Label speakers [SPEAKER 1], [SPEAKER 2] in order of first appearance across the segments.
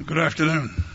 [SPEAKER 1] Good afternoon.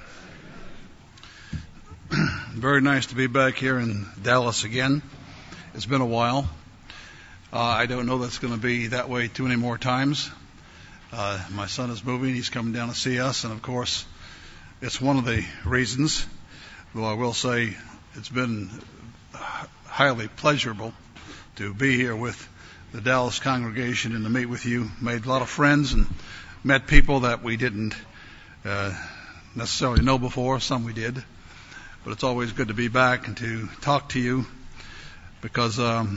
[SPEAKER 1] Very nice to be back here in Dallas again. It's been a while. I don't know that's going to be that way too many more times. My son is moving. He's coming down to see us. And, of course, it's one of the reasons, though I will say it's been highly pleasurable to be here with the Dallas congregation and to meet with you. Made a lot of friends and met people that we didn't necessarily know before. Some we did. But it's always good to be back and to talk to you because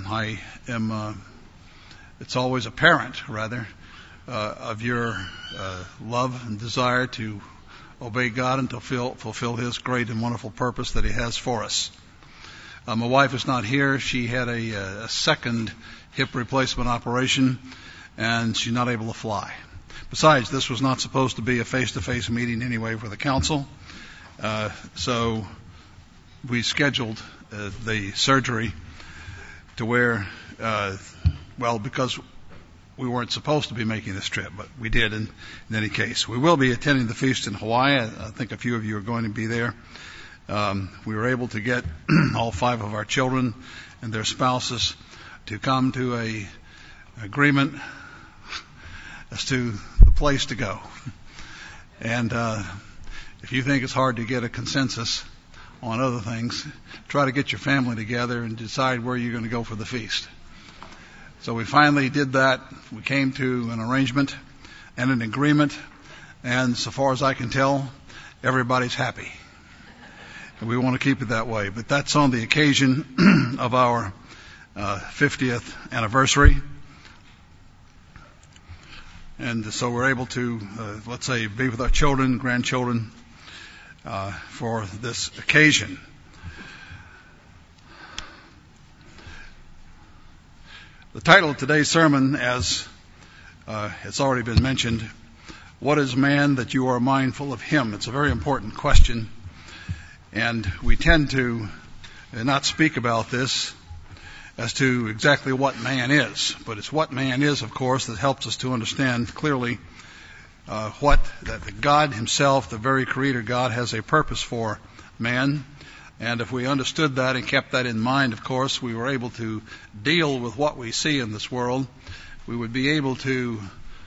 [SPEAKER 1] it's always apparent, rather, of your love and desire to obey God and to fulfill His great and wonderful purpose that He has for us. My wife is not here. She had a second hip replacement operation, and she's not able to fly. Besides, this was not supposed to be a face-to-face meeting anyway for the council, so we scheduled the surgery to where, because we weren't supposed to be making this trip, but we did in any case. We will be attending the feast in Hawaii. I think a few of you are going to be there. We were able to get all 5 of our children and their spouses to come to a agreement as to the place to go. And if you think it's hard to get a consensus on other things, try to get your family together and decide where you're going to go for the feast. So we finally did that. We came to an arrangement and an agreement, and so far as I can tell, everybody's happy. And we want to keep it that way. But that's on the occasion of our 50th anniversary. And so we're able to, be with our children, grandchildren, for this occasion. The title of today's sermon, as it's already been mentioned, what is man that you are mindful of him? It's a very important question, and we tend to not speak about this as to exactly what man is, but it's what man is, of course, that helps us to understand clearly that God Himself, the very Creator God, has a purpose for man. And if we understood that and kept that in mind, of course, we were able to deal with what we see in this world. We would be able to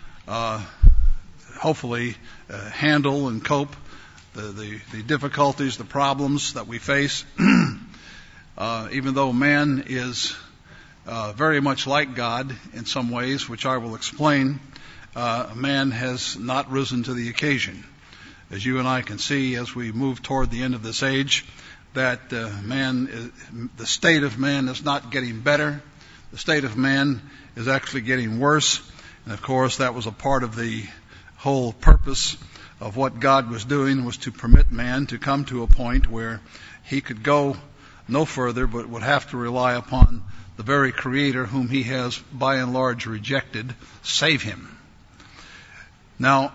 [SPEAKER 1] hopefully handle and cope the difficulties, the problems that we face. Even though man is very much like God in some ways, which I will explain, man has not risen to the occasion. As you and I can see as we move toward the end of this age, that the state of man is not getting better. The state of man is actually getting worse. And of course, that was a part of the whole purpose of what God was doing, was to permit man to come to a point where he could go no further, but would have to rely upon the very Creator whom he has by and large rejected, save him. Now,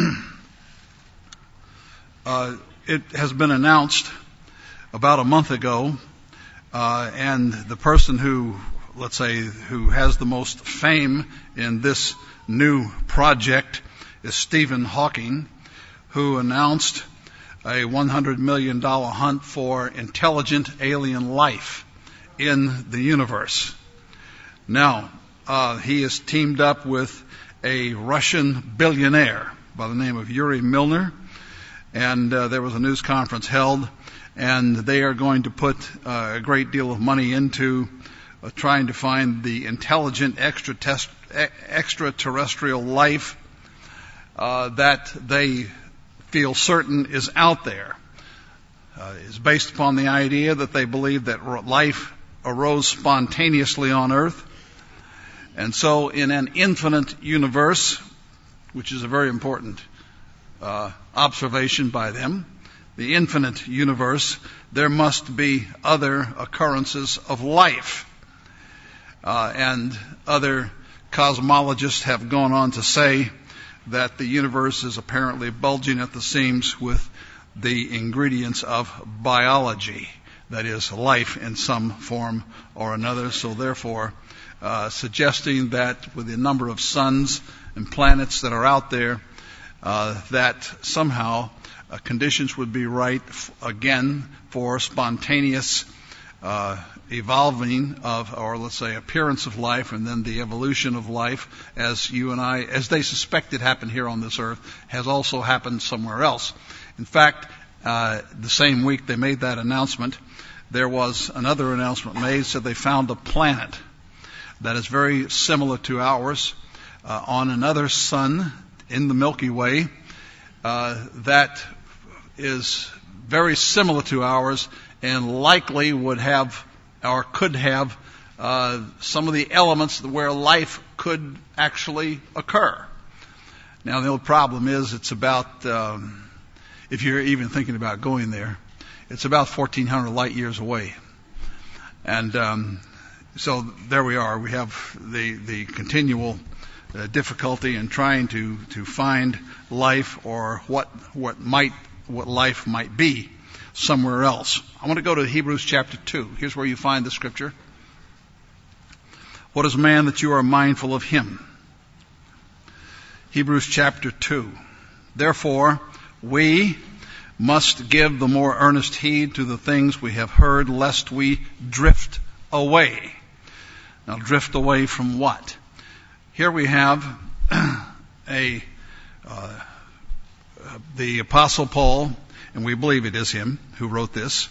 [SPEAKER 1] it has been announced about a month ago, and the person who has the most fame in this new project is Stephen Hawking, who announced a $100 million hunt for intelligent alien life in the universe. Now, he is teamed up with a Russian billionaire by the name of Yuri Milner, and there was a news conference held, and they are going to put a great deal of money into trying to find the intelligent extraterrestrial life that they feel certain is out there. Is based upon the idea that they believe that life arose spontaneously on Earth. And so in an infinite universe, which is a very important observation by them, the infinite universe, there must be other occurrences of life. And other cosmologists have gone on to say that the universe is apparently bulging at the seams with the ingredients of biology, that is, life in some form or another. So therefore, suggesting that with the number of suns and planets that are out there, that somehow conditions would be right again for spontaneous evolving of, or let's say, appearance of life, and then the evolution of life, as you and I, as they suspected happened here on this earth, has also happened somewhere else. In fact, the same week they made that announcement, there was another announcement made, said they found a planet that is very similar to ours on another sun in the Milky Way that is very similar to ours and likely would have or could have some of the elements where life could actually occur. Now, the old problem is it's about, if you're even thinking about going there, it's about 1,400 light years away. And so there we are. We have the continual difficulty in trying to find life or what life might be somewhere else. I want to go to Hebrews chapter 2. Here's where you find the scripture. What is man that you are mindful of him? Hebrews chapter 2. Therefore, we must give the more earnest heed to the things we have heard, lest we drift away. Now, drift away from what? Here we have the Apostle Paul, and we believe it is him who wrote this,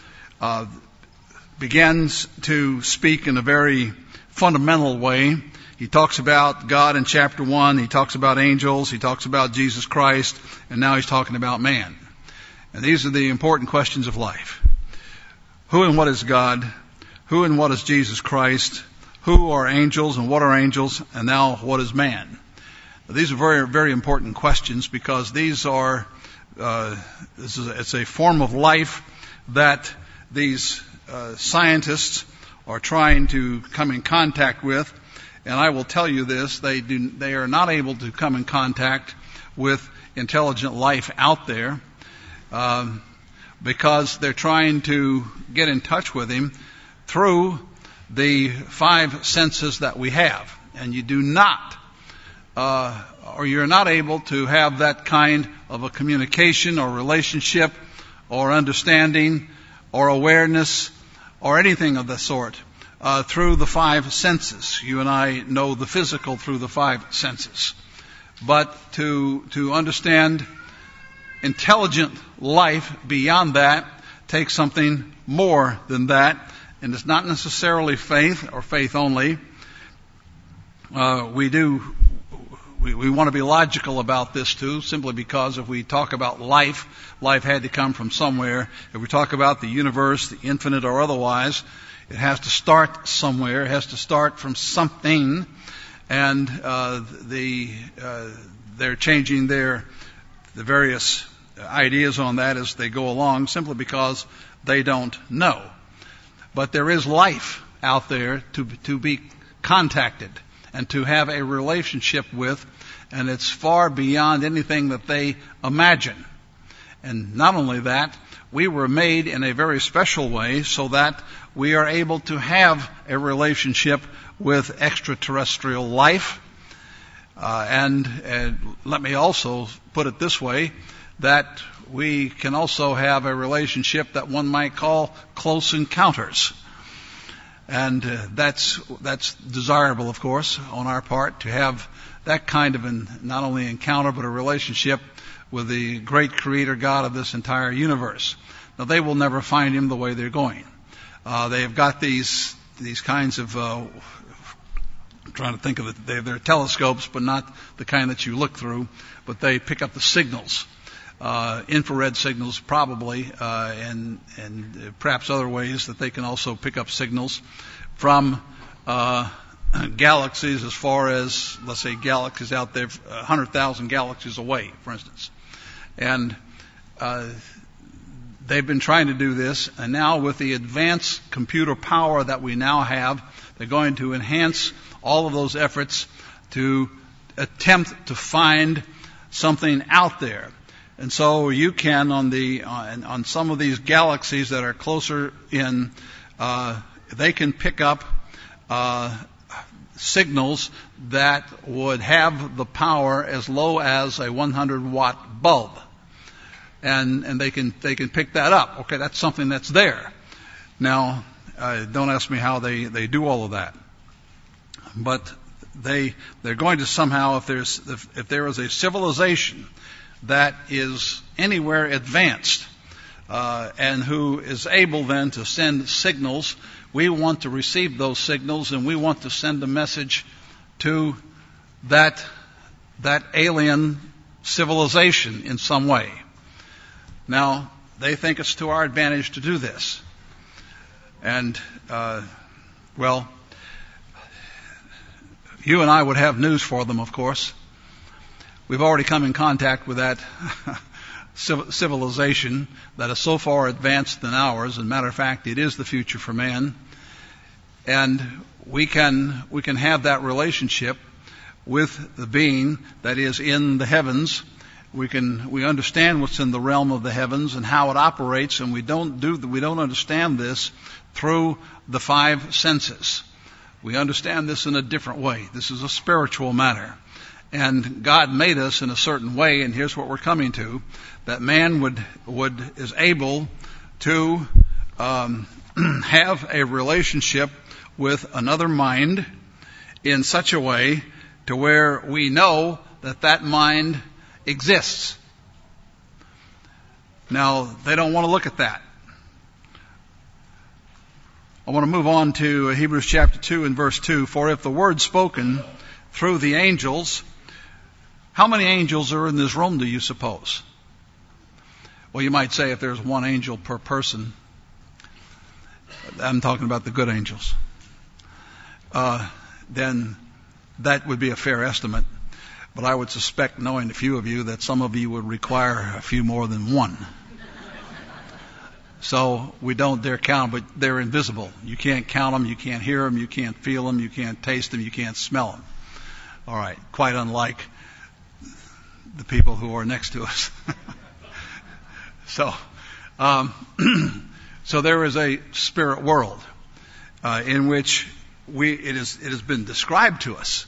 [SPEAKER 1] begins to speak in a very fundamental way. He talks about God in chapter 1, he talks about angels, he talks about Jesus Christ, and now he's talking about man. And these are the important questions of life. Who and what is God? Who and what is Jesus Christ? Who are angels and what are angels? And now what is man? These are very, very important questions because these are, it's a form of life that these scientists are trying to come in contact with. And I will tell you this, they are not able to come in contact with intelligent life out there because they're trying to get in touch with him through the 5 senses that we have. And you do not, or you're not able to have that kind of a communication or relationship or understanding or awareness or anything of the sort through the 5 senses. You and I know the physical through the 5 senses. But to understand intelligent life beyond that takes something more than that. And it's not necessarily faith or faith only. We want to be logical about this too, simply because if we talk about life had to come from somewhere. If we talk about the universe, the infinite or otherwise, it has to start somewhere. It has to start from something. And they're changing the various ideas on that as they go along, simply because they don't know. But there is life out there to be contacted and to have a relationship with, and it's far beyond anything that they imagine. And not only that, we were made in a very special way so that we are able to have a relationship with extraterrestrial life. And let me also put it this way, that we can also have a relationship that one might call close encounters. And that's desirable, of course, on our part, to have that kind of not only encounter but a relationship with the great creator God of this entire universe. Now, they will never find him the way they're going. They have got these kinds of, I'm trying to think of it, they're telescopes, but not the kind that you look through, but they pick up the signals. Infrared signals probably, and perhaps other ways that they can also pick up signals from galaxies as far as, let's say, galaxies out there 100,000 galaxies away, for instance. And they've been trying to do this, and now with the advanced computer power that we now have, they're going to enhance all of those efforts to attempt to find something out there. And so you can, on some of these galaxies that are closer in, they can pick up signals that would have the power as low as a 100-watt bulb. And they can pick that up. Okay, that's something that's there. Now, don't ask me how they do all of that. But they're going to somehow, if there is a civilization that is anywhere advanced, and who is able then to send signals, we want to receive those signals, and we want to send a message to that alien civilization in some way. Now, they think it's to our advantage to do this. And, you and I would have news for them, of course. We've already come in contact with that civilization that is so far advanced than ours. As a matter of fact, it is the future for man. And we can have that relationship with the being that is in the heavens. We understand what's in the realm of the heavens and how it operates, and we don't understand this through the five senses. We understand this in a different way. This is a spiritual matter. And God made us in a certain way, and here's what we're coming to, that man is able to have a relationship with another mind in such a way to where we know that mind exists. Now, they don't want to look at that. I want to move on to Hebrews chapter 2 and verse 2. For if the word spoken through the angels, how many angels are in this room, do you suppose? Well, you might say if there's one angel per person. I'm talking about the good angels. Then that would be a fair estimate. But I would suspect, knowing a few of you, that some of you would require a few more than one. So we don't dare count them, but they're invisible. You can't count them, you can't hear them, you can't feel them, you can't taste them, you can't smell them. All right, quite unlike the people who are next to us. So there is a spirit world in which it has been described to us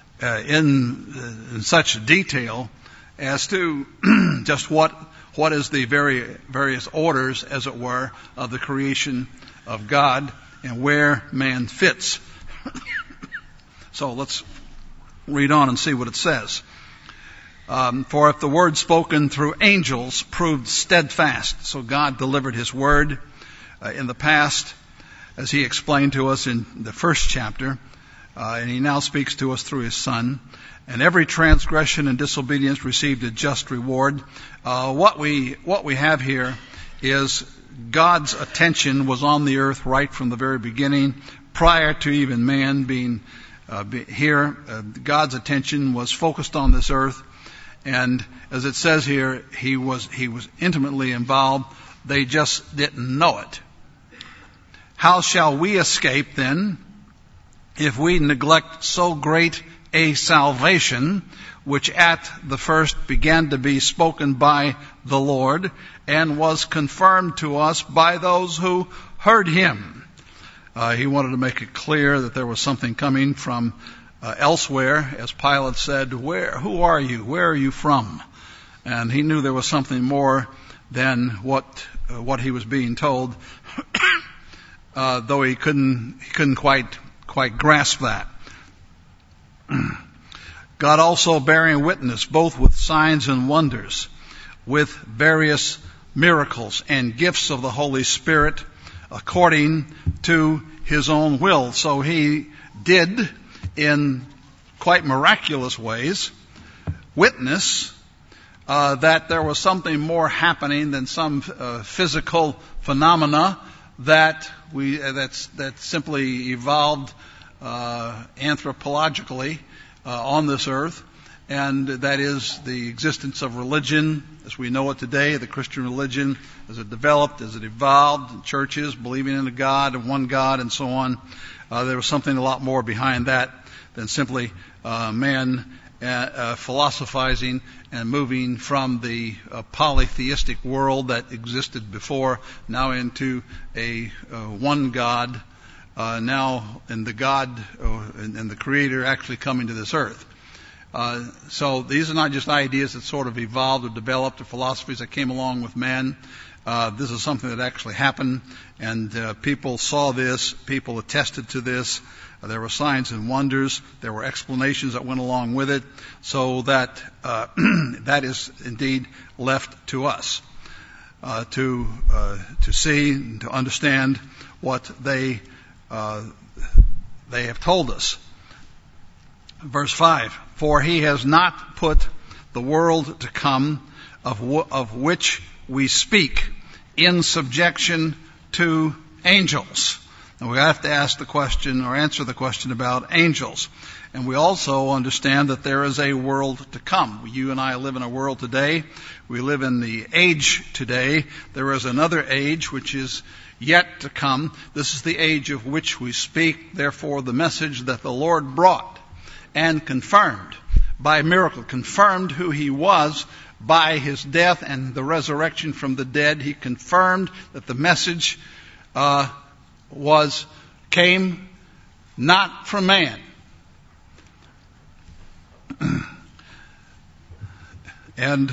[SPEAKER 1] in such detail as to just what is the various orders, as it were, of the creation of God and where man fits. So let's read on and see what it says. For if the word spoken through angels proved steadfast, so God delivered his word in the past, as he explained to us in the first chapter, and he now speaks to us through his Son. And every transgression and disobedience received a just reward. What we have here is God's attention was on the earth right from the very beginning, prior to even man being here. God's attention was focused on this earth, and as it says here, he was intimately involved. They just didn't know it. How shall we escape then, if we neglect so great a salvation, which at the first began to be spoken by the Lord, and was confirmed to us by those who heard him? He wanted to make it clear that there was something coming from elsewhere. As Pilate said, who are you? Where are you from? And he knew there was something more than what he was being told, though he couldn't quite grasp that. God also bearing witness both with signs and wonders, with various miracles and gifts of the Holy Spirit according to his own will. So he did, in quite miraculous ways, witness that there was something more happening than some physical phenomena that simply evolved anthropologically on this earth, and that is the existence of religion as we know it today, the Christian religion, as it developed, as it evolved, churches believing in a God and one God and so on. There was something a lot more behind that than simply man philosophizing and moving from the polytheistic world that existed before now into a one God now in the God and the Creator actually coming to this earth. So these are not just ideas that sort of evolved or developed or philosophies that came along with man. This is something that actually happened, and people saw this, people attested to this. There were signs and wonders. There were explanations that went along with it, so that that is indeed left to us to see and to understand what they have told us. Verse 5, for he has not put the world to come of which we speak in subjection to angels. And we have to ask the question or answer the question about angels. And we also understand that there is a world to come. You and I live in a world today. We live in the age today. There is another age which is yet to come. This is the age of which we speak. Therefore, the message that the Lord brought and confirmed by miracle, confirmed who he was by his death and the resurrection from the dead. He confirmed that the message came not from man. And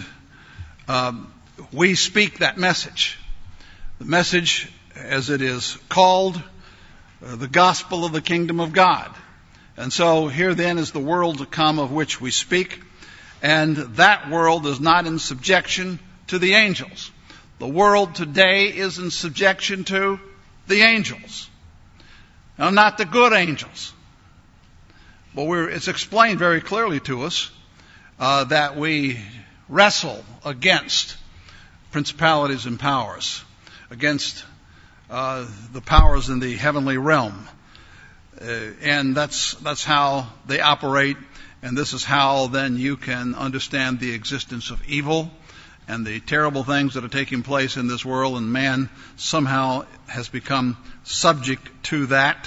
[SPEAKER 1] we speak that message. The message, as it is called, the gospel of the kingdom of God. And so here then is the world to come of which we speak. And that world is not in subjection to the angels. The world today is in subjection to the angels. Now, not the good angels. But it's explained very clearly to us that we wrestle against principalities and powers, against the powers in the heavenly realm. And that's how they operate. And this is how then you can understand the existence of evil and the terrible things that are taking place in this world, and man somehow has become subject to that.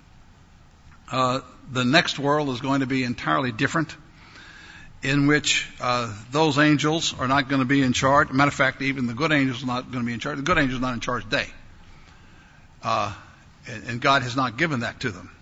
[SPEAKER 1] The next world is going to be entirely different, in which those angels are not going to be in charge. Matter of fact, even the good angels are not going to be in charge. The good angels are not in charge today. And God has not given that to them.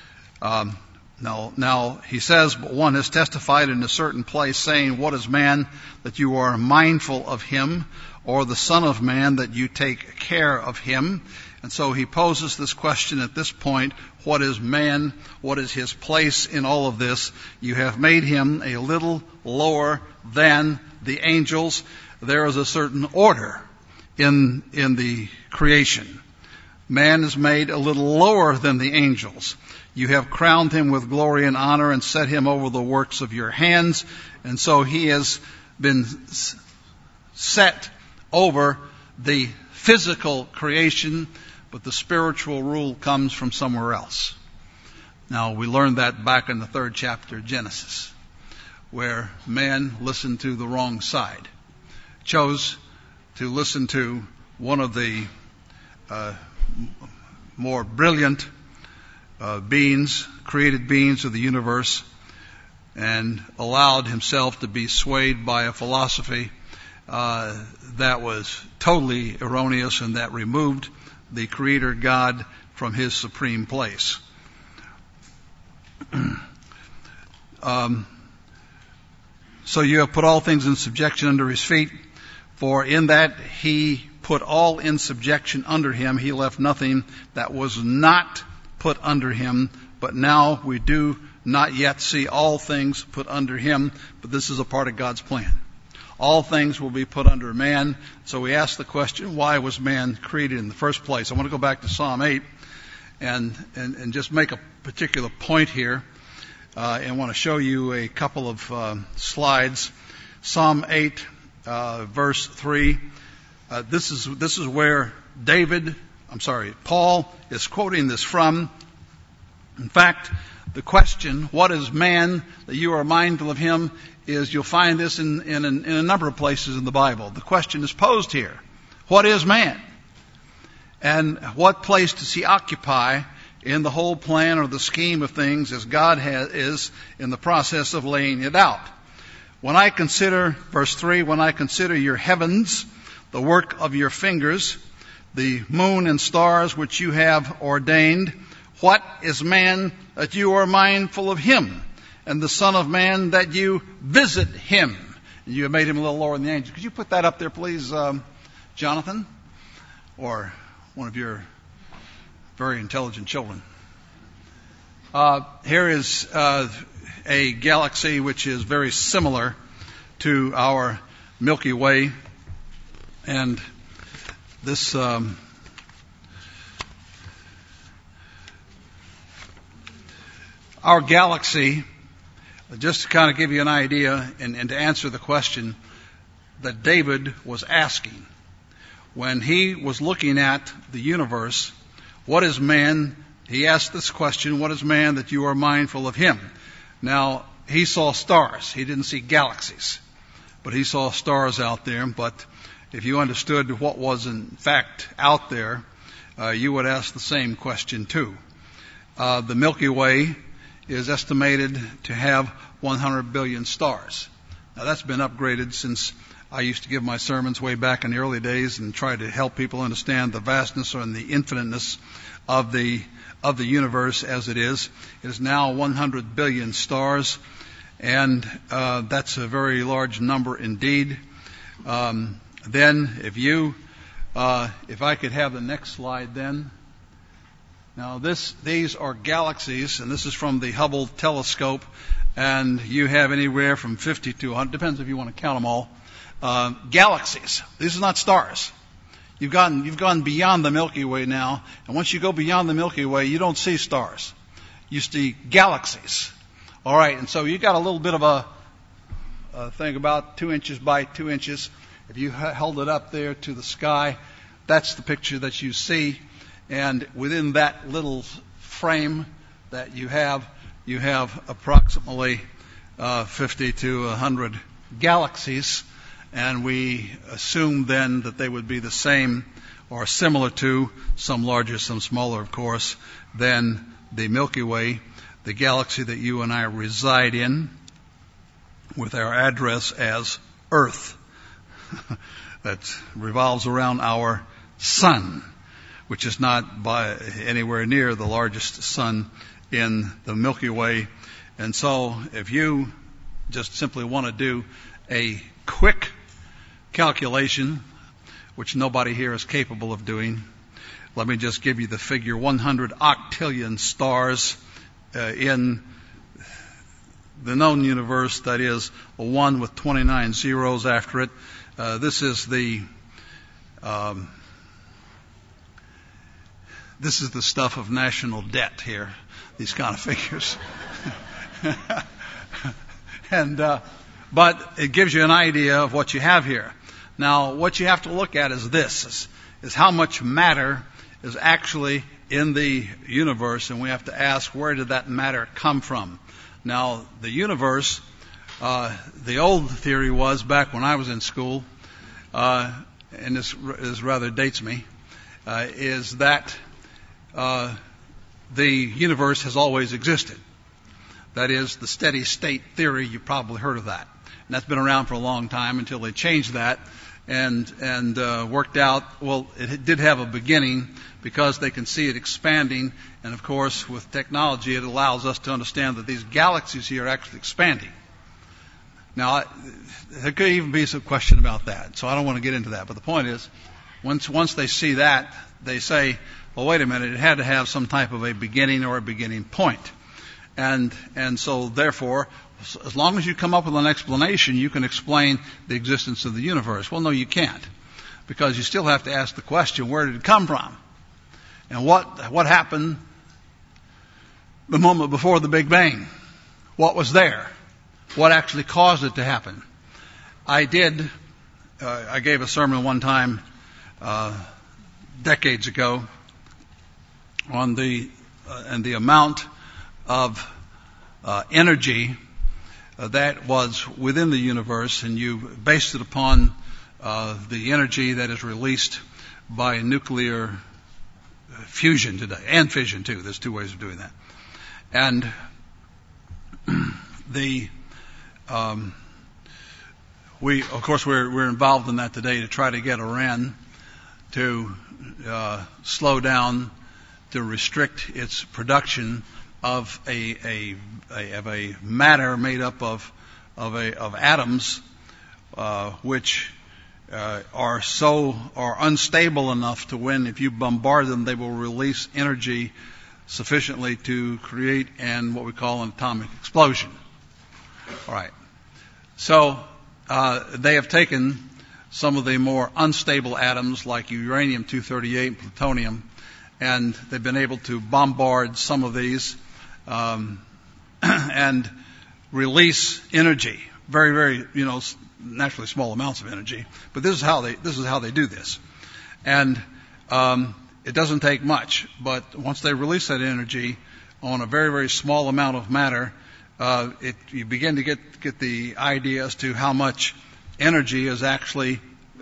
[SPEAKER 1] Now, he says, but one has testified in a certain place, saying, what is man that you are mindful of him, or the Son of Man that you take care of him? And so he poses this question at this point, what is man? What is his place in all of this? You have made him a little lower than the angels. There is a certain order in the creation. Man is made a little lower than the angels. You have crowned him with glory and honor and set him over the works of your hands. And so he has been set over the physical creation, but the spiritual rule comes from somewhere else. Now, we learned that back in the 3rd chapter of Genesis, where man listened to the wrong side, chose to listen to one of the more brilliant created beings of the universe, and allowed himself to be swayed by a philosophy that was totally erroneous and that removed the Creator God from his supreme place. So you have put all things in subjection under his feet, for in that he put all in subjection under him, he left nothing that was not put under him. But now we do not yet see all things put under him, but this is a part of God's plan. All things will be put under man. So we ask the question, why was man created in the first place? I want to go back to Psalm 8 and just make a particular point here. And want to show you a couple of slides. Psalm 8, verse 3. This is where Paul is quoting this from. In fact, the question, what is man that you are mindful of him, is you'll find this in a number of places in the Bible. The question is posed here. What is man? And what place does he occupy in the whole plan or the scheme of things as God is in the process of laying it out? When I consider, verse 3, when I consider your heavens, the work of your fingers, the moon and stars which you have ordained, What is man that you are mindful of him, and the Son of Man that you visit him? And you have made him a little lower than the angels. Could you put that up there, please, Jonathan? Or one of your very intelligent children. Here is a galaxy which is very similar to our Milky Way. And this our galaxy, just to kind of give you an idea and to answer the question that David was asking, when he was looking at the universe, what is man? He asked this question, what is man that you are mindful of him? Now, he saw stars. He didn't see galaxies, but he saw stars out there. But if you understood what was in fact out there, you would ask the same question too. The Milky Way is estimated to have 100 billion stars. Now, that's been upgraded since I used to give my sermons way back in the early days and try to help people understand the vastness and the infiniteness of the universe as it is. It is now 100 billion stars, and that's a very large number indeed. Then, if I could have the next slide, then. Now, these are galaxies, and this is from the Hubble telescope, and you have anywhere from 50 to 100, depends if you want to count them all. Galaxies. These are not stars. You've gone beyond the Milky Way now, and once you go beyond the Milky Way, you don't see stars. You see galaxies. All right, and so you got a little bit of a thing about 2 inches by 2 inches. If you held it up there to the sky, that's the picture that you see. And within that little frame that you have approximately 50 to 100 galaxies. And we assume then that they would be the same or similar to, some larger, some smaller, of course, than the Milky Way, the galaxy that you and I reside in, with our address as Earth, that revolves around our sun, which is not by anywhere near the largest sun in the Milky Way. And so if you just simply want to do a quick calculation, which nobody here is capable of doing, let me just give you the figure: 100 octillion stars in the known universe, that is a 1 with 29 zeros after it. This is the stuff of national debt here, these kind of figures. But it gives you an idea of what you have here. Now, what you have to look at is this, is how much matter is actually in the universe, and we have to ask, where did that matter come from? Now, the universe, the old theory was, back when I was in school, and this rather dates me, is that the universe has always existed. That is the steady state theory. You probably heard of that. And that's been around for a long time until they changed that and worked out, well, it did have a beginning because they can see it expanding. And, of course, with technology, it allows us to understand that these galaxies here are actually expanding. Now, there could even be some question about that, so I don't want to get into that. But the point is, once they see that, they say, well, wait a minute, it had to have some type of a beginning or a beginning point. And so, therefore, as long as you come up with an explanation, you can explain the existence of the universe. Well, no, you can't, because you still have to ask the question, where did it come from? And what happened the moment before the Big Bang? What was there? What actually caused it to happen? I gave a sermon one time, decades ago, on the amount of energy that was within the universe, and you based it upon the energy that is released by nuclear fusion today, and fission too. There's two ways of doing that. And we're involved in that today to try to get Iran to slow down restrict its production of a matter made up of atoms, which are unstable enough to when, if you bombard them, they will release energy sufficiently to create what we call an atomic explosion. All right. So they have taken some of the more unstable atoms like uranium-238 and plutonium, and they've been able to bombard some of these and release energy, very, very, naturally small amounts of energy. But this is how they do this, and it doesn't take much. But once they release that energy on a very, very small amount of matter, you begin to get the idea as to how much energy is actually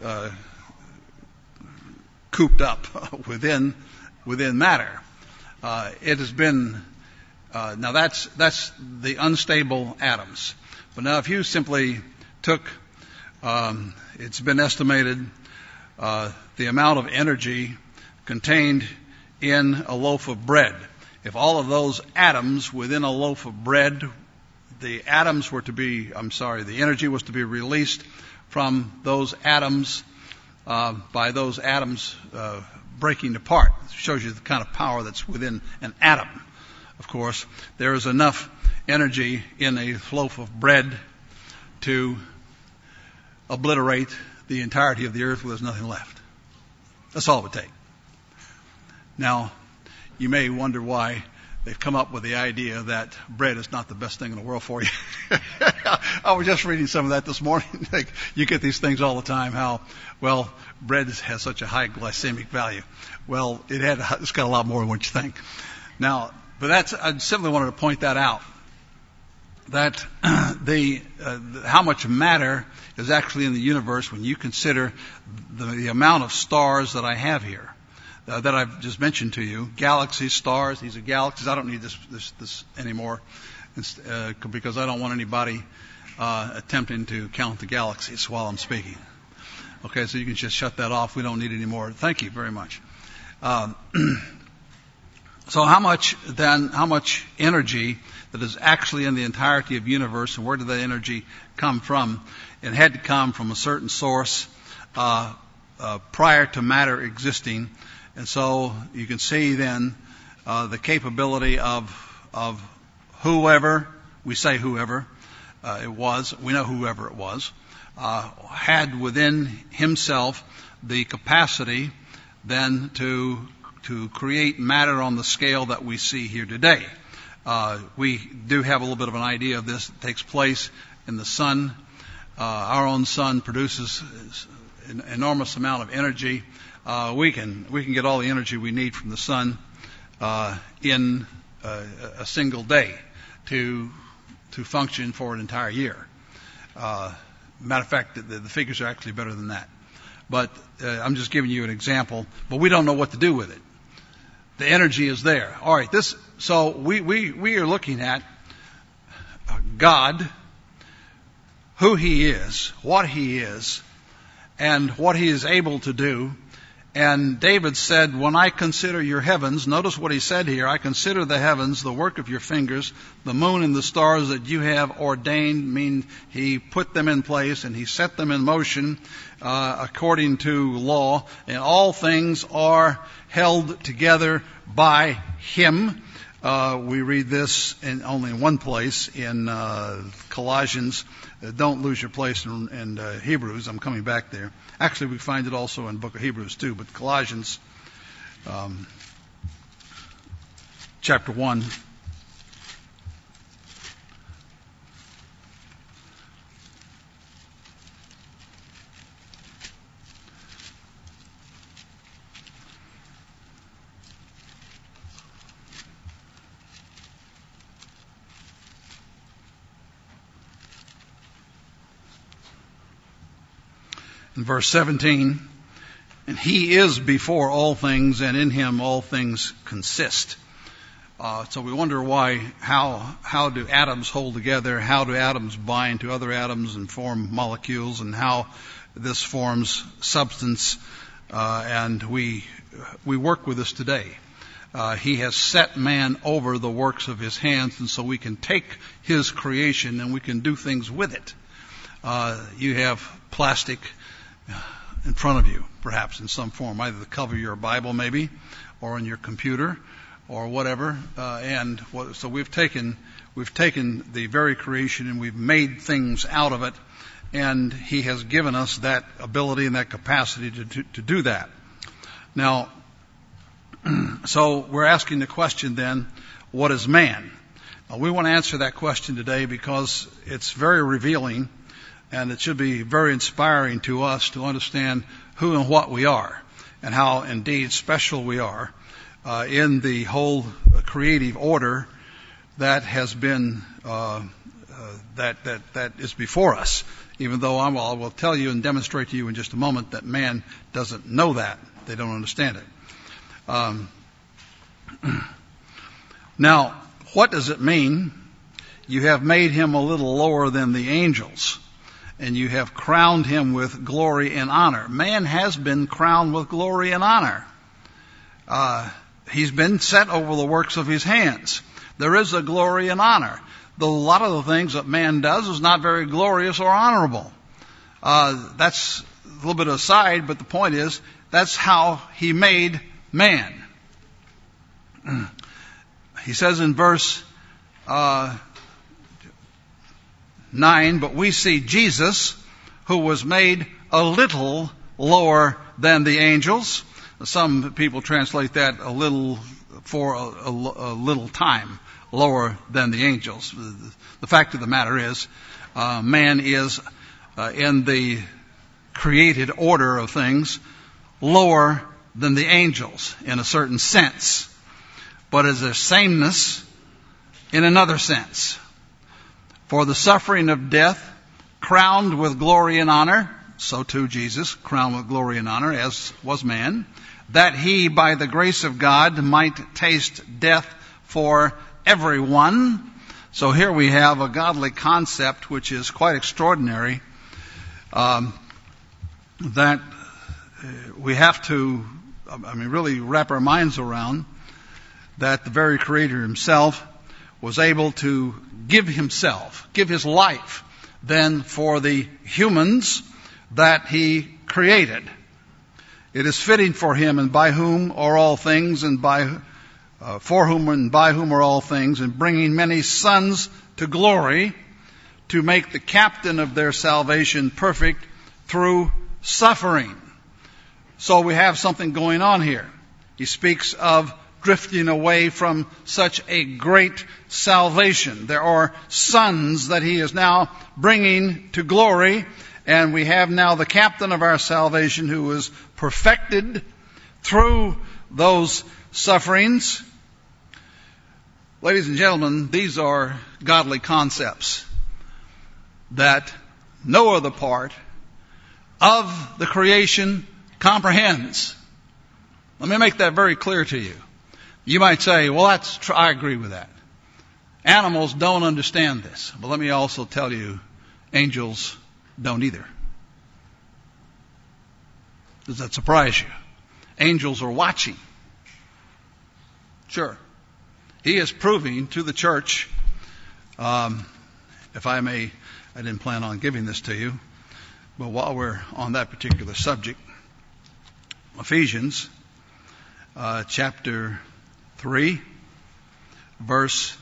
[SPEAKER 1] cooped up within matter. It has been now that's the unstable atoms. But now if you simply took, it's been estimated the amount of energy contained in a loaf of bread. If all of those atoms within a loaf of bread, the energy was to be released from those atoms by those atoms breaking apart. It shows you the kind of power that's within an atom. Of course, there is enough energy in a loaf of bread to obliterate the entirety of the earth where there's nothing left. That's all it would take. Now, you may wonder why they've come up with the idea that bread is not the best thing in the world for you. I was just reading some of that this morning. You get these things all the time, bread has such a high glycemic value. Well, it's got a lot more than what you think. Now, but I simply wanted to point that out, that how much matter is actually in the universe when you consider the amount of stars that I have here. That I've just mentioned to you, galaxies, stars. These are galaxies. I don't need this anymore, because I don't want anybody attempting to count the galaxies while I'm speaking. Okay, so you can just shut that off. We don't need any more. Thank you very much. So how much energy that is actually in the entirety of the universe, and where did that energy come from? It had to come from a certain source prior to matter existing. And so you can see then the capability of whoever, we say whoever it was, we know whoever it was, had within himself the capacity then to create matter on the scale that we see here today. We do have a little bit of an idea of this. It takes place in the sun. Our own sun produces an enormous amount of energy. We can get all the energy we need from the sun in a single day to function for an entire year. Matter of fact, the figures are actually better than that. But I'm just giving you an example. But we don't know what to do with it. The energy is there. All right. So we are looking at God, who He is, what He is, and what He is able to do. And David said, when I consider your heavens, notice what he said here, I consider the heavens, the work of your fingers, the moon and the stars that you have ordained, mean He put them in place and He set them in motion according to law, and all things are held together by Him. We read this only in one place in Colossians. Don't lose your place in Hebrews. I'm coming back there. Actually, we find it also in the book of Hebrews too, but Colossians chapter 1. In verse 17, and He is before all things, and in Him all things consist. So we wonder how do atoms hold together? How do atoms bind to other atoms and form molecules, and how this forms substance? And we work with this today. He has set man over the works of his hands, and so we can take his creation and we can do things with it. You have plastic in front of you, perhaps in some form, either the cover of your Bible maybe, or on your computer, or whatever. So we've taken the very creation and we've made things out of it, and He has given us that ability and that capacity to do that. Now, so we're asking the question then, what is man? Now, we want to answer that question today because it's very revealing, and it should be very inspiring to us to understand who and what we are, and how indeed special we are in the whole creative order that has been that is before us. Even though I will tell you and demonstrate to you in just a moment that man doesn't know that. They don't understand it. Now, what does it mean? You have made him a little lower than the angels, and you have crowned him with glory and honor. Man has been crowned with glory and honor. He's been set over the works of his hands. There is a glory and honor. A lot of the things that man does is not very glorious or honorable. That's a little bit aside, but the point is, that's how He made man. He says in verse 9, but we see Jesus, who was made a little lower than the angels. Some people translate that a little for a little time lower than the angels. The fact of the matter is, man is in the created order of things lower than the angels in a certain sense, but as a sameness in another sense. For the suffering of death, crowned with glory and honor, so too Jesus, crowned with glory and honor, as was man, that He, by the grace of God, might taste death for everyone. So here we have a godly concept which is quite extraordinary, that we have to, really wrap our minds around, that the very Creator Himself was able to give His life, then for the humans that He created. It is fitting for Him, and by whom are all things, and for whom and by whom are all things, and bringing many sons to glory, to make the captain of their salvation perfect through suffering. So we have something going on here. He speaks of drifting away from such a great salvation. There are sons that He is now bringing to glory, and we have now the captain of our salvation who is perfected through those sufferings. Ladies and gentlemen, these are godly concepts that no other part of the creation comprehends. Let me make that very clear to you. You might say, well, I agree with that. Animals don't understand this. But let me also tell you, angels don't either. Does that surprise you? Angels are watching. Sure. He is proving to the church, if I may, I didn't plan on giving this to you, but while we're on that particular subject, Ephesians chapter 3, verse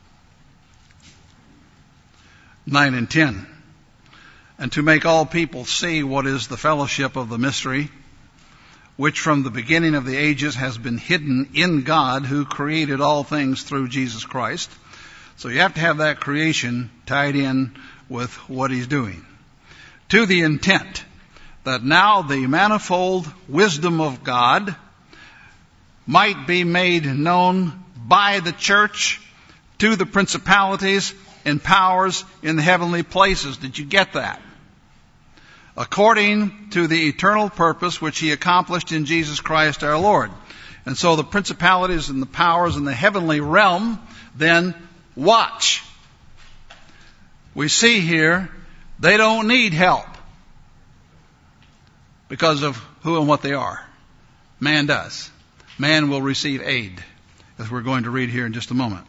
[SPEAKER 1] 9 and 10. And to make all people see what is the fellowship of the mystery, which from the beginning of the ages has been hidden in God, who created all things through Jesus Christ. So you have to have that creation tied in with what He's doing. To the intent that now the manifold wisdom of God might be made known by the church to the principalities and powers in the heavenly places. Did you get that? According to the eternal purpose which He accomplished in Jesus Christ our Lord. And so the principalities and the powers in the heavenly realm then watch. We see here they don't need help because of who and what they are. Man does. Man will receive aid as we're going to read here in just a moment.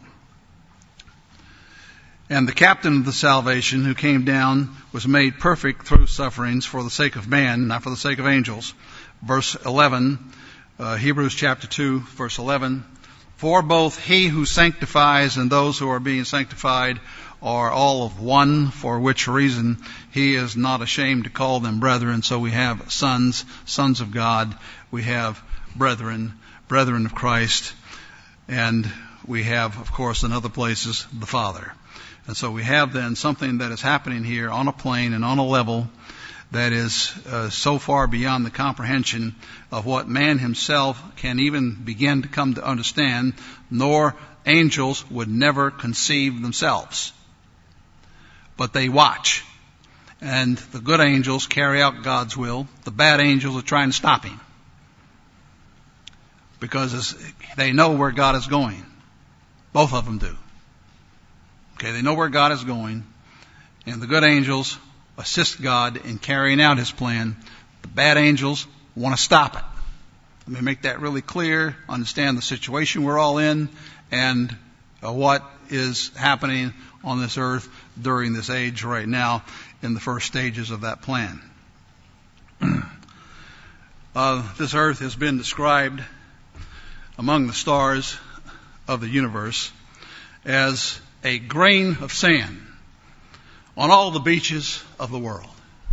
[SPEAKER 1] And the captain of the salvation who came down was made perfect through sufferings for the sake of man, not for the sake of angels. Verse 11, Hebrews chapter 2, verse 11. For both he who sanctifies and those who are being sanctified are all of one, for which reason he is not ashamed to call them brethren. So we have sons, sons of God. We have brethren, brethren of Christ. And we have, of course, in other places, the Father. And so we have then something that is happening here on a plane and on a level that is so far beyond the comprehension of what man himself can even begin to come to understand, nor angels would never conceive themselves. But they watch. And the good angels carry out God's will. The bad angels are trying to stop him. Because they know where God is going. Both of them do. Okay, they know where God is going. And the good angels assist God in carrying out his plan. The bad angels want to stop it. Let me make that really clear, understand the situation we're all in, and what is happening on this earth during this age right now in the first stages of that plan. This earth has been described among the stars of the universe as a grain of sand on all the beaches of the world.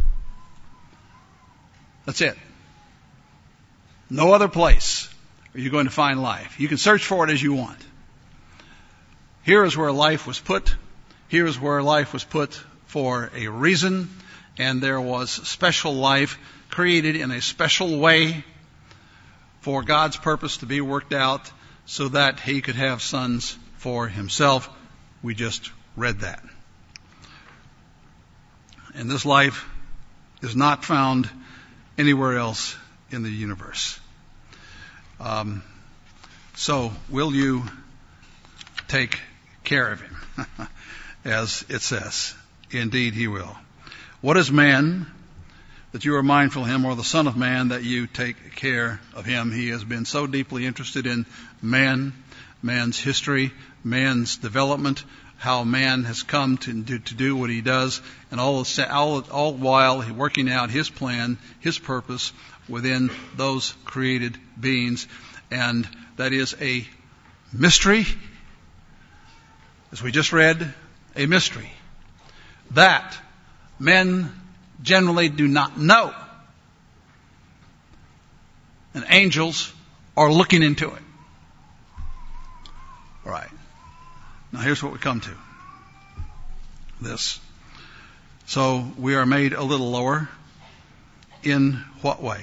[SPEAKER 1] That's it. No other place are you going to find life. You can search for it as you want. Here is where life was put. Here is where life was put for a reason, and there was special life created in a special way for God's purpose to be worked out so that he could have sons for himself. We just read that. And this life is not found anywhere else in the universe. So will you take care of him? As it says. Indeed he will. What is man that you are mindful of him, or the Son of Man that you take care of him? He has been so deeply interested in man, man's history, man's development, how man has come to do what he does, and all while working out his plan, his purpose within those created beings. And that is a mystery, as we just read, a mystery that men generally do not know. And angels are looking into it. All right. Now here's what we come to. This. So we are made a little lower. In what way?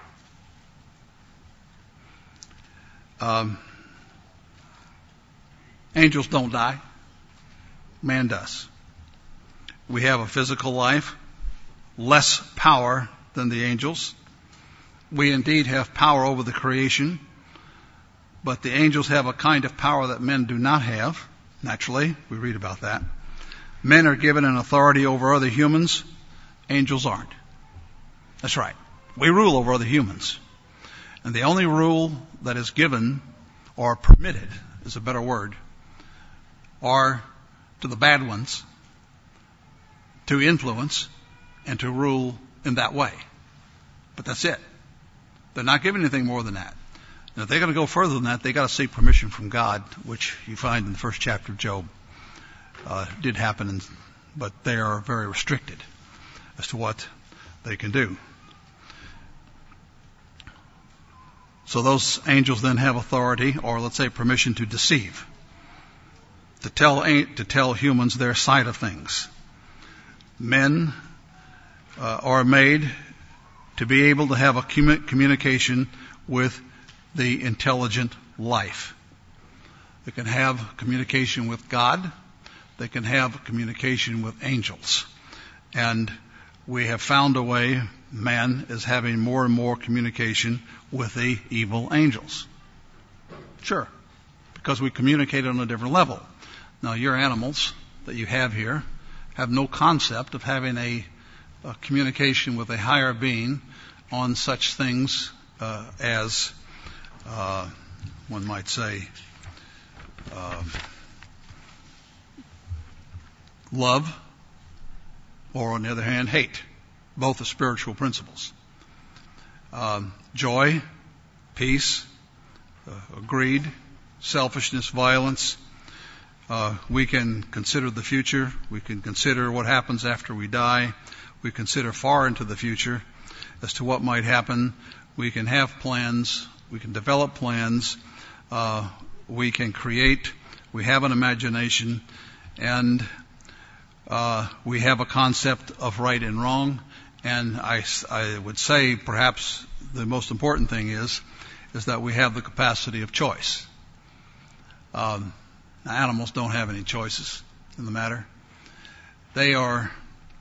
[SPEAKER 1] Angels don't die. Man does. We have a physical life, less power than the angels. We indeed have power over the creation, but the angels have a kind of power that men do not have. Naturally, we read about that. Men are given an authority over other humans. Angels aren't. That's right. We rule over other humans. And the only rule that is given, or permitted, is a better word, are to the bad ones to influence and to rule in that way. But that's it. They're not given anything more than that. And if they're going to go further than that, they've got to seek permission from God, which you find in the first chapter of Job. Did happen, but they are very restricted as to what they can do. So those angels then have authority, or let's say permission, to deceive, to tell humans their side of things. Men are made to be able to have a communication with the intelligent life. They can have communication with God. They can have communication with angels. And we have found a way, man is having more and more communication with the evil angels. Sure, because we communicate on a different level. Now, your animals that you have here have no concept of having a communication with a higher being on such things as, one might say, love, or on the other hand, hate. Both are spiritual principles. Joy, peace, greed, selfishness, violence. We can consider the future. We can consider what happens after we die. We consider far into the future as to what might happen. We can have plans. We can develop plans. We can create. We have an imagination. And we have a concept of right and wrong. And I would say perhaps the most important thing is that we have the capacity of choice. Animals don't have any choices in the matter. They're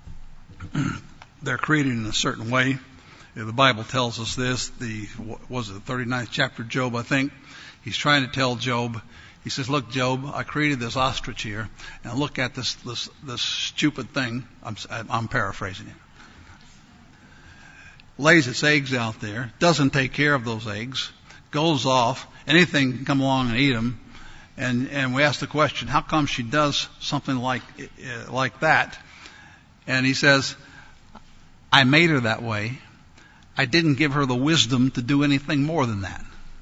[SPEAKER 1] created in a certain way. The Bible tells us this. The 39th chapter of Job, I think. He's trying to tell Job. He says, "Look, Job, I created this ostrich here, and look at this stupid thing." I'm paraphrasing it. Lays its eggs out there, doesn't take care of those eggs, goes off. Anything can come along and eat them. And we ask the question, how come she does something like that? And he says, I made her that way. I didn't give her the wisdom to do anything more than that.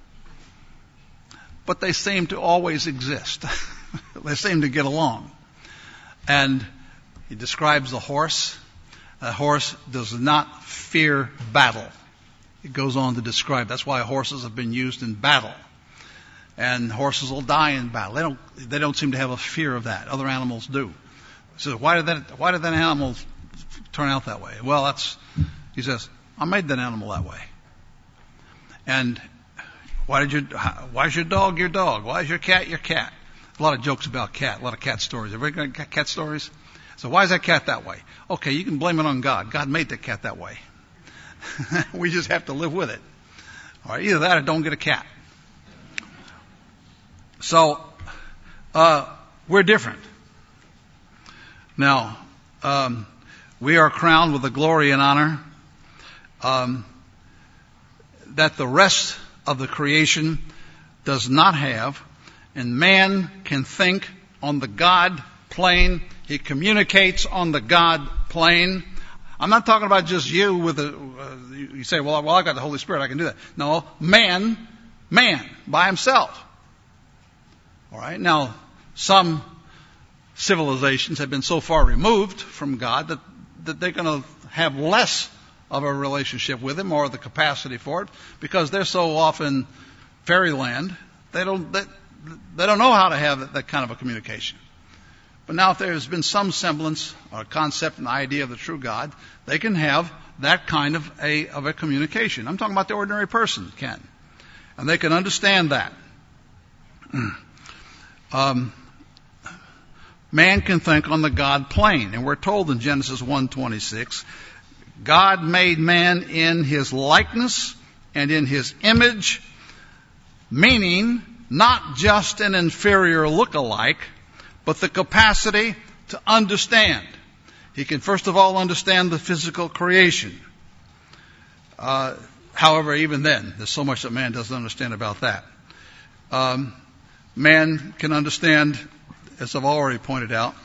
[SPEAKER 1] But they seem to always exist. They seem to get along. And he describes the horse. A horse does not fear battle. It goes on to describe. That's why horses have been used in battle. And horses will die in battle. They don't seem to have a fear of that. Other animals do. So why did that animal turn out that way? Well, he says, I made that animal that way. And why's your dog your dog? Why is your cat your cat? A lot of jokes about cat, a lot of cat stories. Everybody got cat stories? So why is that cat that way? Okay, you can blame it on God. God made the cat that way. We just have to live with it. All right, either that or don't get a cat. So, we're different. Now, we are crowned with the glory and honor that the rest of the creation does not have, and man can think on the God plane. He communicates on the God plane. I'm not talking about just you with you say, well, I've got the Holy Spirit, I can do that. No, man, by himself. All right. Now, some civilizations have been so far removed from God that they're going to have less of a relationship with Him or the capacity for it because they're so off in fairyland. They don't know how to have that kind of a communication. But now, if there's been some semblance or concept and idea of the true God, they can have that kind of a communication. I'm talking about the ordinary person can, and they can understand that. Man can think on the God plane. And we're told in Genesis 1:26, God made man in His likeness and in His image, meaning not just an inferior look-alike, but the capacity to understand. He can first of all understand the physical creation. However, even then, there's so much that man doesn't understand about that. Man can understand, as I've already pointed out,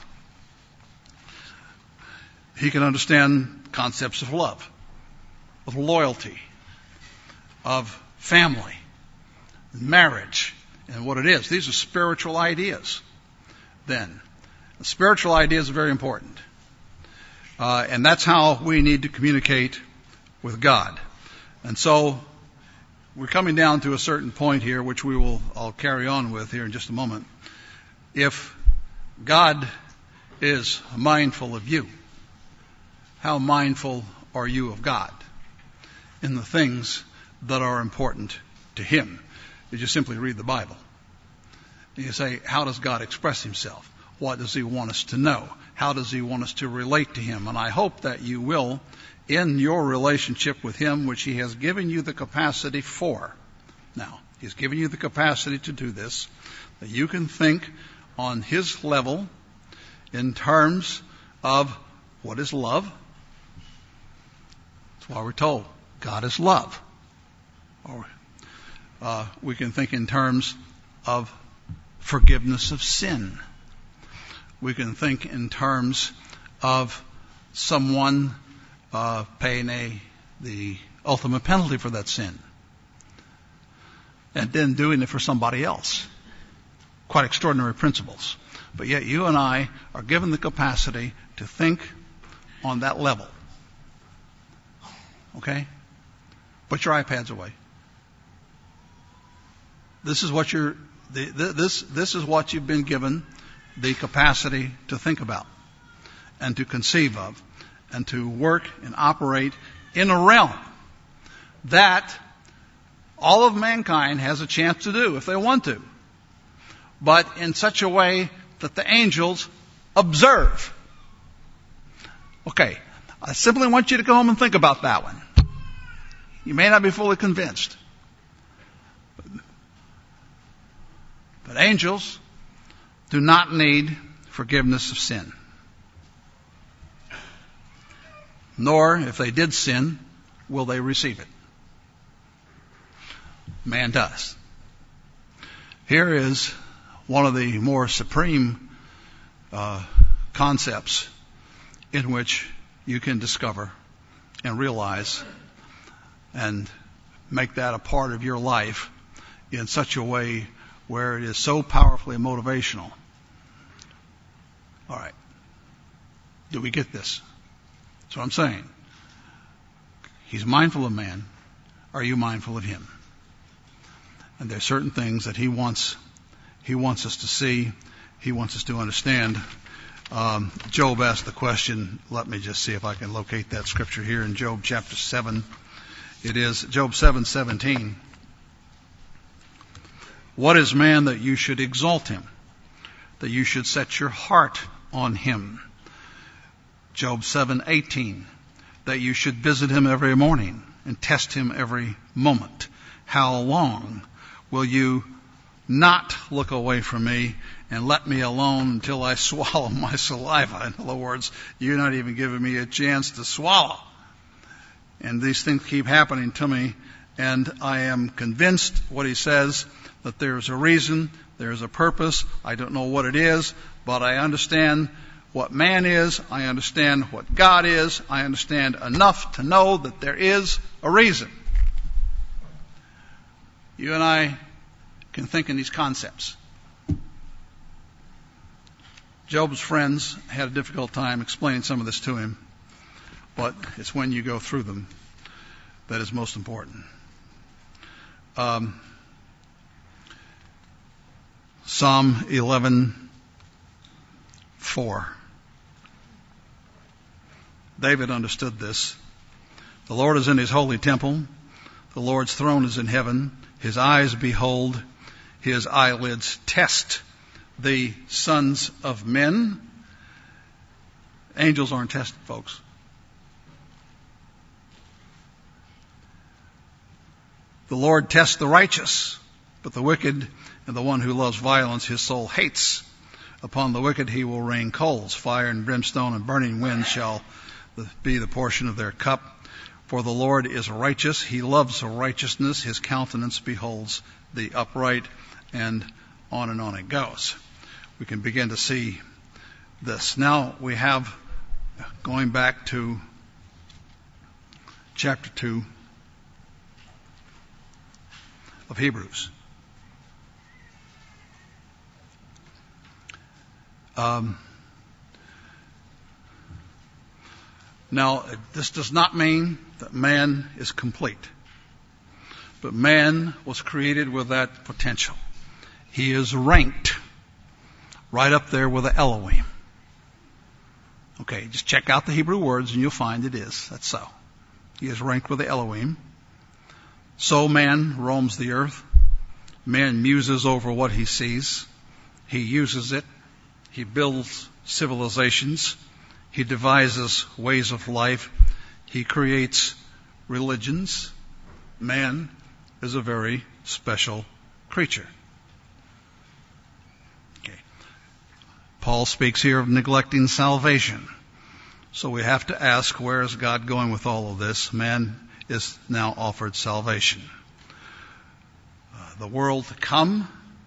[SPEAKER 1] he can understand concepts of love, of loyalty, of family, marriage, and what it is. These are spiritual ideas. Then, the spiritual ideas are very important. And that's how we need to communicate with God. And so, we're coming down to a certain point here, which I'll carry on with here in just a moment. If God is mindful of you, how mindful are you of God in the things that are important to Him? You just simply read the Bible. And you say, how does God express Himself? What does He want us to know? How does He want us to relate to Him? And I hope that you will, in your relationship with Him, which He has given you the capacity for. Now, He's given you the capacity to do this, that you can think on His level in terms of what is love. That's why we're told God is love. Or we can think in terms of forgiveness of sin. We can think in terms of someone paying the ultimate penalty for that sin, and then doing it for somebody else. Quite extraordinary principles. But yet you and I are given the capacity to think on that level. Okay? Put your iPads away. This is what this is what you've been given the capacity to think about and to conceive of and to work and operate in a realm that all of mankind has a chance to do if they want to, but in such a way that the angels observe. Okay, I simply want you to go home and think about that one. You may not be fully convinced, but angels do not need forgiveness of sin. Nor, if they did sin, will they receive it. Man does. Here is one of the more supreme concepts in which you can discover and realize and make that a part of your life in such a way where it is so powerfully motivational. All right. Do we get this? That's what I'm saying. He's mindful of man. Are you mindful of him? And there are certain things that he wants us to see. He wants us to understand. Job asked the question. Let me just see if I can locate that scripture here in Job chapter 7. It is Job 7:17. What is man that you should exalt him, that you should set your heart on him? Job 7:18. That you should visit him every morning and test him every moment. How long will you not look away from me and let me alone until I swallow my saliva? In other words, you're not even giving me a chance to swallow. And these things keep happening to me, and I am convinced what he says, that there is a reason, there is a purpose. I don't know what it is, but I understand what man is. I understand what God is. I understand enough to know that there is a reason. You and I can think in these concepts. Job's friends had a difficult time explaining some of this to him, but it's when you go through them that is most important. Psalm 11:4. David understood this. The Lord is in his holy temple. The Lord's throne is in heaven. His eyes behold, his eyelids test the sons of men. Angels aren't tested, folks. The Lord tests the righteous, but the wicked and the one who loves violence his soul hates. Upon the wicked he will rain coals. Fire and brimstone and burning wind shall be the portion of their cup. For the Lord is righteous. He loves righteousness. His countenance beholds the upright. And on it goes. We can begin to see this. Now we have, going back to chapter 2 of Hebrews. Now, this does not mean that man is complete. But man was created with that potential. He is ranked right up there with the Elohim. Okay, just check out the Hebrew words and you'll find it is. That's so. He is ranked with the Elohim. So man roams the earth. Man muses over what he sees. He uses it. He builds civilizations. He devises ways of life. He creates religions. Man is a very special creature. Okay. Paul speaks here of neglecting salvation. So we have to ask, where is God going with all of this? Man is now offered salvation. The world to come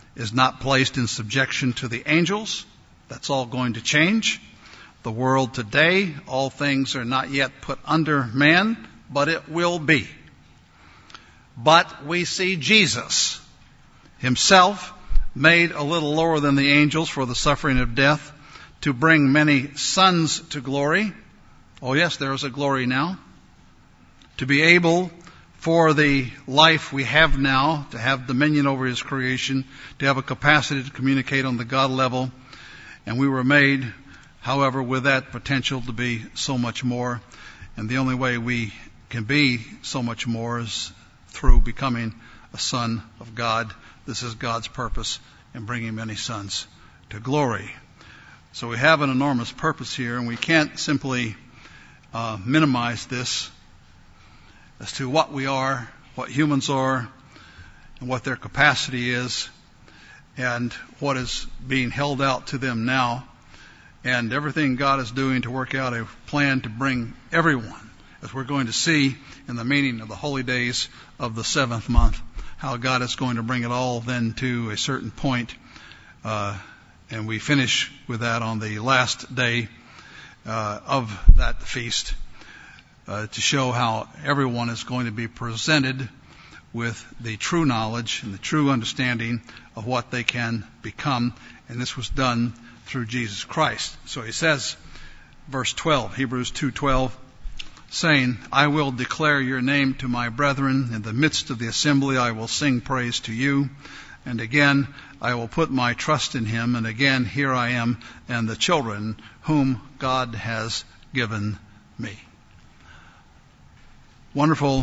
[SPEAKER 1] is not placed in subjection to the angels. That's all going to change. The world today, all things are not yet put under man, but it will be. But we see Jesus himself made a little lower than the angels for the suffering of death, to bring many sons to glory. Oh yes, there is a glory now. To be able, for the life we have now, to have dominion over his creation, to have a capacity to communicate on the God level. And we were made, however, with that potential to be so much more. And the only way we can be so much more is through becoming a son of God. This is God's purpose in bringing many sons to glory. So we have an enormous purpose here, and we can't simply minimize this as to what we are, what humans are, and what their capacity is, and what is being held out to them now, and everything God is doing to work out a plan to bring everyone, as we're going to see in the meaning of the holy days of the 7th month, how God is going to bring it all then to a certain point. And we finish with that on the last day of that feast, to show how everyone is going to be presented with the true knowledge and the true understanding of what they can become. And this was done through Jesus Christ. So he says, verse 12, Hebrews 2:12, saying, I will declare your name to my brethren. In the midst of the assembly I will sing praise to you. And again, I will put my trust in him. And again, here I am and the children whom God has given me. Wonderful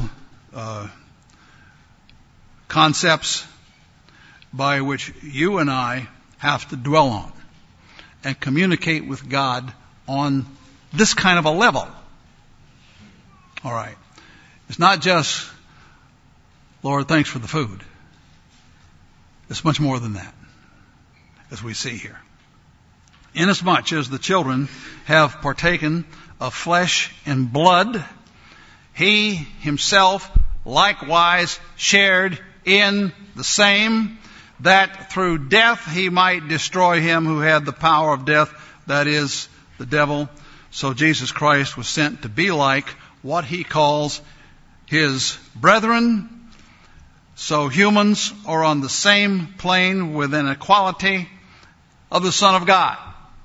[SPEAKER 1] concepts by which you and I have to dwell on and communicate with God on this kind of a level. All right. It's not just, Lord, thanks for the food. It's much more than that, as we see here. Inasmuch as the children have partaken of flesh and blood, he himself likewise shared in the same, that through death he might destroy him who had the power of death, that is, the devil. So Jesus Christ was sent to be like what he calls his brethren. So humans are on the same plane with an equality of the Son of God.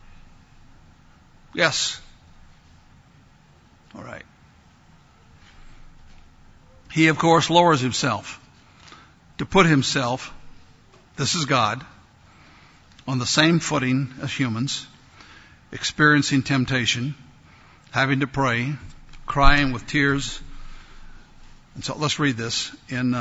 [SPEAKER 1] Yes. All right. He, of course, lowers himself to put himself, this is God, on the same footing as humans, experiencing temptation, having to pray, crying with tears. And so let's read this in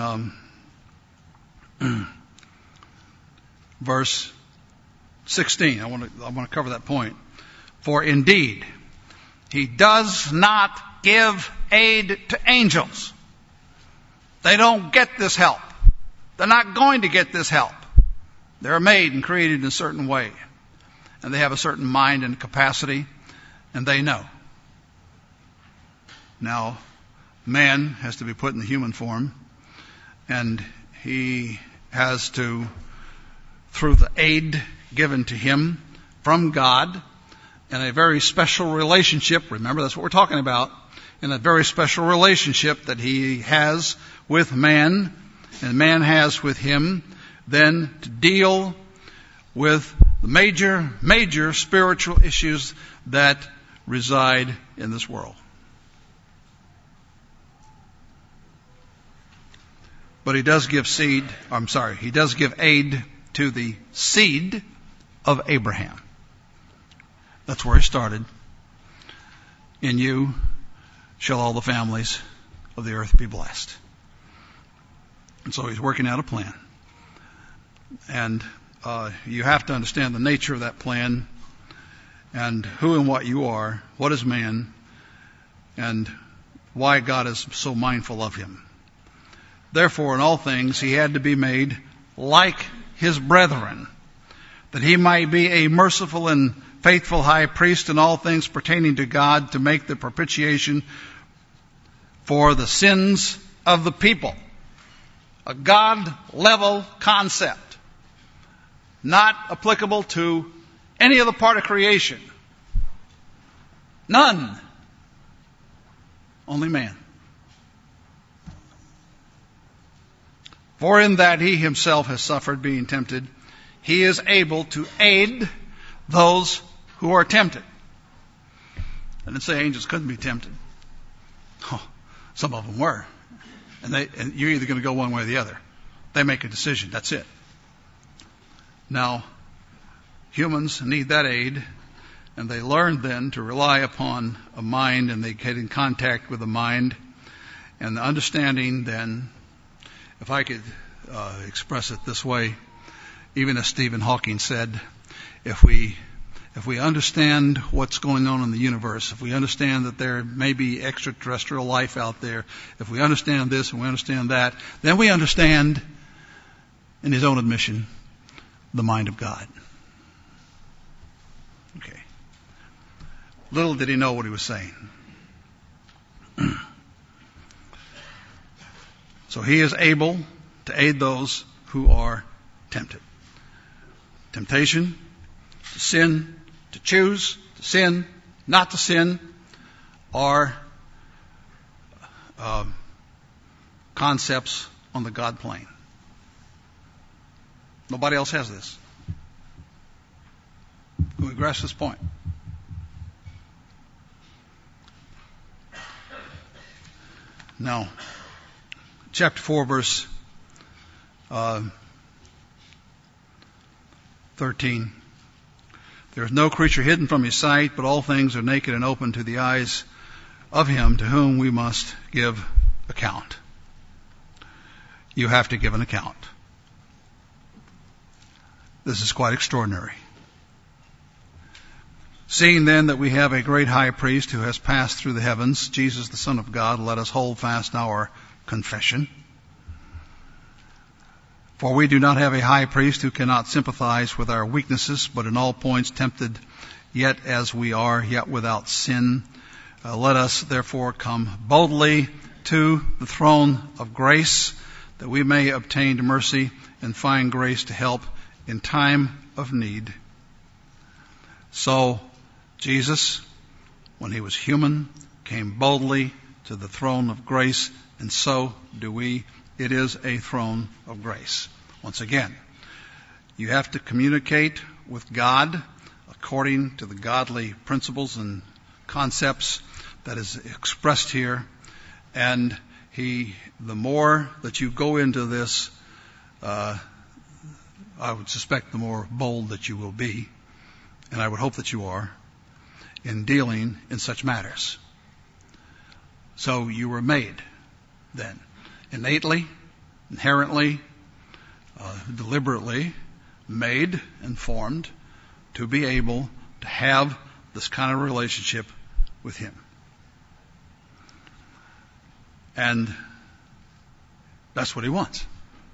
[SPEAKER 1] verse 16. I want to cover that point. For indeed, he does not give aid to angels. They don't get this help. They're not going to get this help. They're made and created in a certain way. And they have a certain mind and capacity, and they know. Now, man has to be put in the human form, and he has to, through the aid given to him from God, in a very special relationship, remember that's what we're talking about, in a very special relationship that he has with man, and man has with him, then to deal with the major spiritual issues that reside in this world. But he does give aid to the seed of Abraham. That's where he started. In you shall all the families of the earth be blessed. And so he's working out a plan. And you have to understand the nature of that plan and who and what you are, what is man, and why God is so mindful of him. Therefore, in all things, he had to be made like his brethren, that he might be a merciful and faithful high priest in all things pertaining to God, to make the propitiation for the sins of the people. A God-level concept. not applicable to any other part of creation. None. Only man. For in that he himself has suffered being tempted, he is able to aid those who are tempted. I didn't say angels couldn't be tempted. Oh, some of them were. And you're either going to go one way or the other. They make a decision. That's it. Now, humans need that aid, and they learn then to rely upon a mind, and they get in contact with the mind. And the understanding then, if I could express it this way, even as Stephen Hawking said, if we understand what's going on in the universe, if we understand that there may be extraterrestrial life out there, if we understand this and we understand that, then we understand, in his own admission, the mind of God. Okay. Little did he know what he was saying. So he is able to aid those who are tempted. Temptation, to sin, to choose, to sin, not to sin, are concepts on the God plane. Nobody else has this. Can we grasp this point? Now, chapter 4, verse 13. There is no creature hidden from his sight, but all things are naked and open to the eyes of him to whom we must give account. You have to give an account. This is quite extraordinary. Seeing then that we have a great high priest who has passed through the heavens, Jesus the Son of God, let us hold fast our confession. For we do not have a high priest who cannot sympathize with our weaknesses, but in all points tempted, yet as we are, yet without sin. Let us therefore come boldly to the throne of grace, that we may obtain mercy and find grace to help in time of need. So Jesus, when he was human, came boldly to the throne of grace, and so do we. It is a throne of grace. Once again, you have to communicate with God according to the godly principles and concepts that is expressed here. And the more that you go into this, I would suspect the more bold that you will be, and I would hope that you are, in dealing in such matters. So you were made then, innately, inherently, deliberately made and formed to be able to have this kind of relationship with him. And that's what he wants.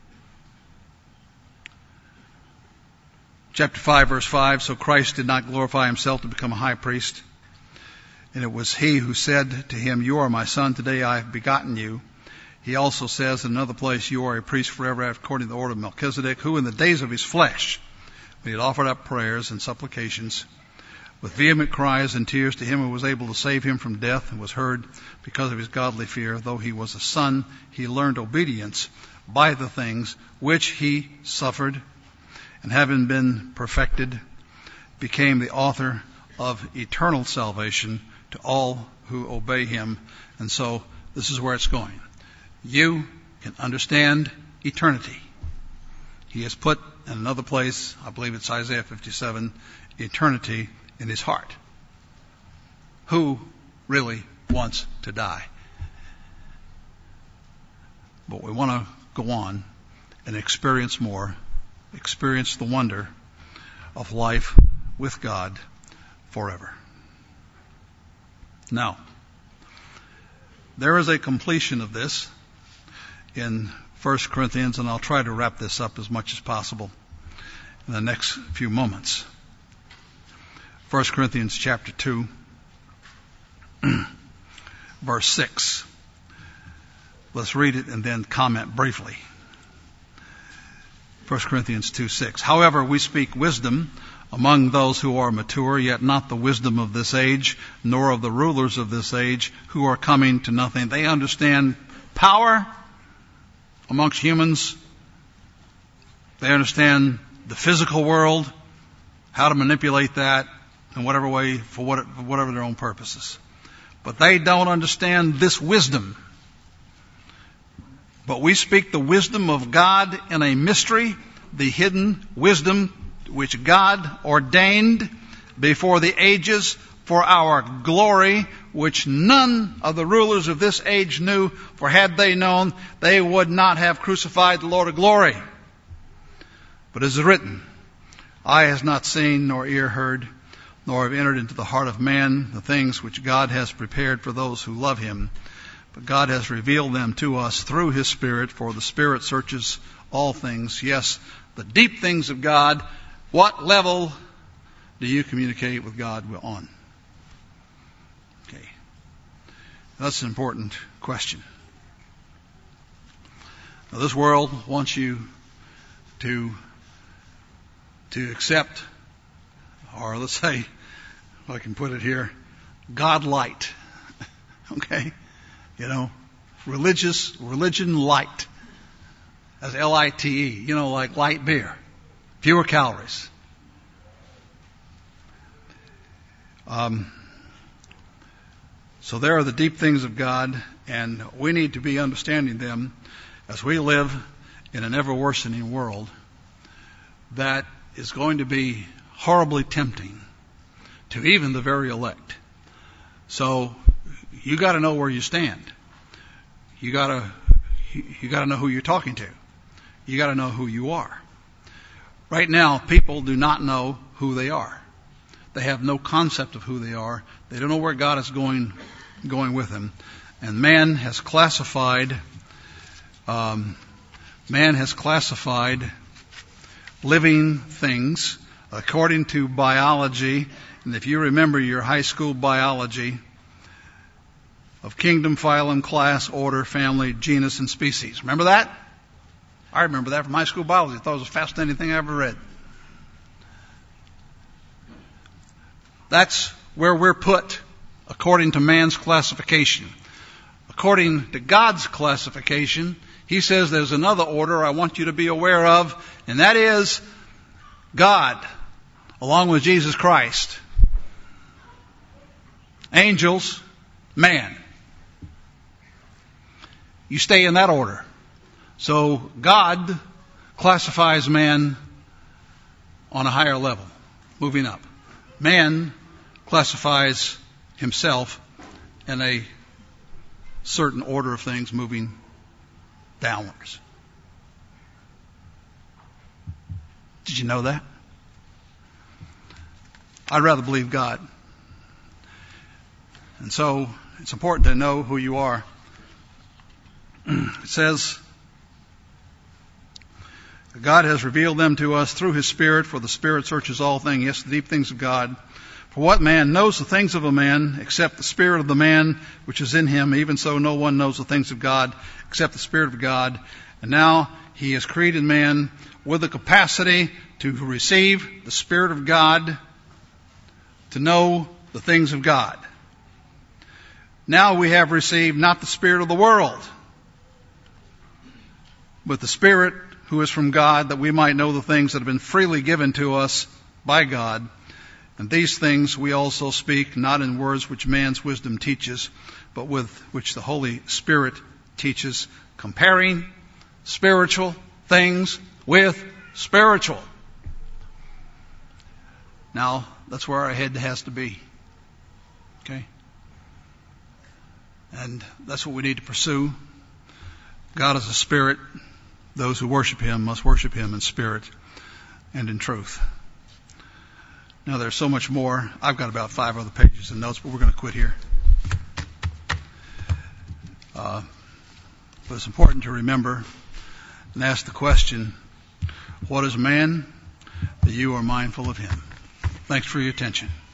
[SPEAKER 1] Chapter 5, verse 5, so Christ did not glorify himself to become a high priest. And it was he who said to him, you are my son, today I have begotten you. He also says in another place, you are a priest forever according to the order of Melchizedek, who in the days of his flesh, when he had offered up prayers and supplications, with vehement cries and tears to him who was able to save him from death, and was heard because of his godly fear, though he was a son, he learned obedience by the things which he suffered, and having been perfected, became the author of eternal salvation to all who obey him. And so this is where it's going. You can understand eternity. He has put in another place, I believe it's Isaiah 57, eternity in his heart. Who really wants to die? But we want to go on and experience more, experience the wonder of life with God forever. Now, there is a completion of this in 1 Corinthians, and I'll try to wrap this up as much as possible in the next few moments. 1 Corinthians chapter 2, verse 6. Let's read it and then comment briefly. 1 Corinthians 2:6. However, we speak wisdom among those who are mature, yet not the wisdom of this age, nor of the rulers of this age, who are coming to nothing. They understand power amongst humans. They understand the physical world, how to manipulate that in whatever way, for whatever their own purposes. But they don't understand this wisdom. But we speak the wisdom of God in a mystery, the hidden wisdom which God ordained before the ages for our glory, which none of the rulers of this age knew, for had they known, they would not have crucified the Lord of glory. But as is written, eye has not seen, nor ear heard, nor have entered into the heart of man the things which God has prepared for those who love him. But God has revealed them to us through his Spirit, for the Spirit searches all things, yes, the deep things of God. What level do you communicate with God on? Okay. That's an important question. Now, this world wants you to accept, or let's say, if I can put it here, God light. Okay? You know, religion light. That's L-I-T-E. You know, like light beer. Fewer calories. So there are the deep things of God, and we need to be understanding them as we live in an ever worsening world that is going to be horribly tempting to even the very elect. So you got to know where you stand. You got to know who you're talking to. You got to know who you are. Right now, people do not know who they are. They have no concept of who they are. They don't know where God is going with them. And man has classified living things according to biology. And if you remember your high school biology of kingdom, phylum, class, order, family, genus, and species. Remember that? I remember that from high school biology. I thought it was the fascinating thing I ever read. That's where we're put according to man's classification. According to God's classification, he says there's another order I want you to be aware of, and that is God, along with Jesus Christ, angels, man. You stay in that order. So God classifies man on a higher level, moving up. Man classifies himself in a certain order of things, moving downwards. Did you know that? I'd rather believe God. And so it's important to know who you are. It says, God has revealed them to us through his Spirit, for the Spirit searches all things, yes, the deep things of God. For what man knows the things of a man except the spirit of the man which is in him? Even so, no one knows the things of God except the Spirit of God. And now he has created man with the capacity to receive the Spirit of God, to know the things of God. Now we have received not the spirit of the world, but the Spirit who is from God, that we might know the things that have been freely given to us by God. And these things we also speak, not in words which man's wisdom teaches, but with which the Holy Spirit teaches, comparing spiritual things with spiritual. Now, that's where our head has to be. Okay? And that's what we need to pursue. God is a spirit. Those who worship him must worship him in spirit and in truth. Now, there's so much more. I've got about 5 other pages of notes, but we're going to quit here. But it's important to remember and ask the question, what is man that you are mindful of him? Thanks for your attention.